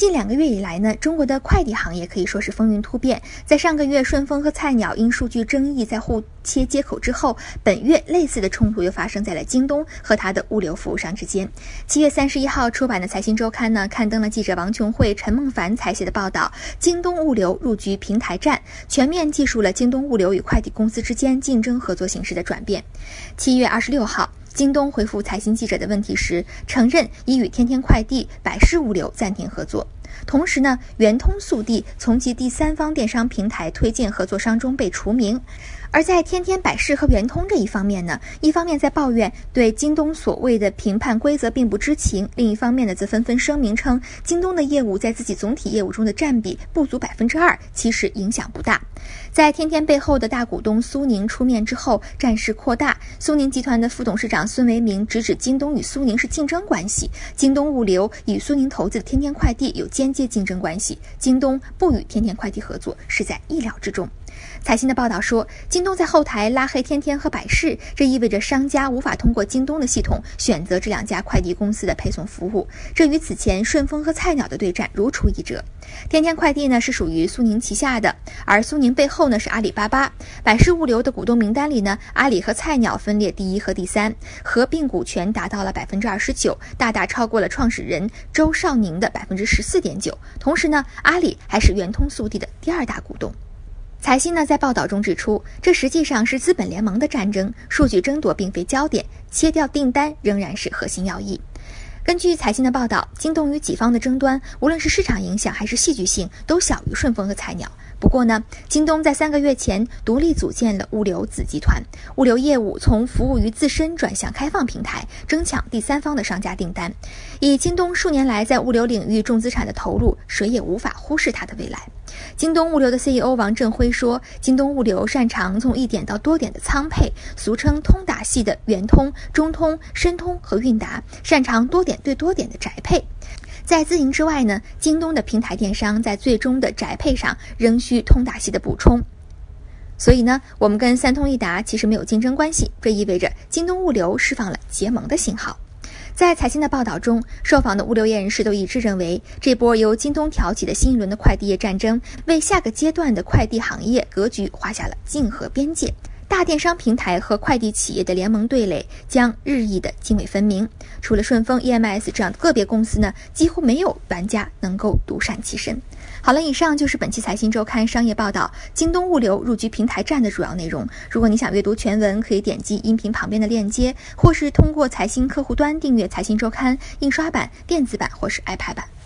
近2个月以来呢，中国的快递行业可以说是风云突变。在上个月顺丰和菜鸟因数据争议在互切接口之后，本月类似的冲突又发生在了京东和它的物流服务商之间。7月31号出版的财新周刊呢，刊登了记者王琼慧、陈梦凡采写的报道，京东物流入局平台战，全面记述了京东物流与快递公司之间竞争合作形式的转变。7月26号，京东回复财新记者的问题时，承认已与天天快递、百世物流暂停合作。同时呢，圆通速递从其第三方电商平台推荐合作商中被除名。而在天天百世和圆通这一方面呢，一方面在抱怨对京东所谓的评判规则并不知情，另一方面呢，则纷纷声明称京东的业务在自己总体业务中的占比不足 2%， 其实影响不大。在天天背后的大股东苏宁出面之后，战事扩大，苏宁集团的副董事长孙维民直指京东与苏宁是竞争关系，京东物流与苏宁投资的天天快递有间接竞争关系，京东不与天天快递合作是在意料之中。财新的报道说，京东在后台拉黑天天和百世，这意味着商家无法通过京东的系统选择这2家快递公司的配送服务，这与此前顺丰和菜鸟的对战如出一辙。天天快递呢是属于苏宁旗下的，而苏宁背后呢是阿里巴巴。百世物流的股东名单里呢，阿里和菜鸟分列第1和第3，合并股权达到了 29%， 大大超过了创始人周少宁的 14.9%。同时呢，阿里还是圆通速递的第2大股东。财新呢在报道中指出，这实际上是资本联盟的战争，数据争夺并非焦点，切掉订单仍然是核心要义。根据财新的报道，京东与己方的争端，无论是市场影响还是戏剧性，都小于顺丰和菜鸟。不过呢，京东在3个月前独立组建了物流子集团，物流业务从服务于自身转向开放平台，争抢第三方的商家订单。以京东数年来在物流领域重资产的投入，谁也无法忽视它的未来。京东物流的 CEO 王振辉说，京东物流擅长从1点到多点的仓配，俗称通达系的圆通、中通、申通和韵达，擅长多点对多点的宅配。在自营之外呢，京东的平台电商在最终的宅配上仍需通达系的补充。所以呢，我们跟三通一达其实没有竞争关系，这意味着京东物流释放了结盟的信号。在财新的报道中，受访的物流业人士都一致认为，这波由京东挑起的新一轮的快递业战争，为下个阶段的快递行业格局画下了竞合边界。大电商平台和快递企业的联盟对垒将日益的泾渭分明。除了顺丰、EMS 这样的个别公司呢，几乎没有玩家能够独善其身。好了，以上就是本期财新周刊商业报道京东物流入局平台战的主要内容。如果你想阅读全文，可以点击音频旁边的链接，或是通过财新客户端订阅财新周刊印刷版、电子版或是 iPad 版。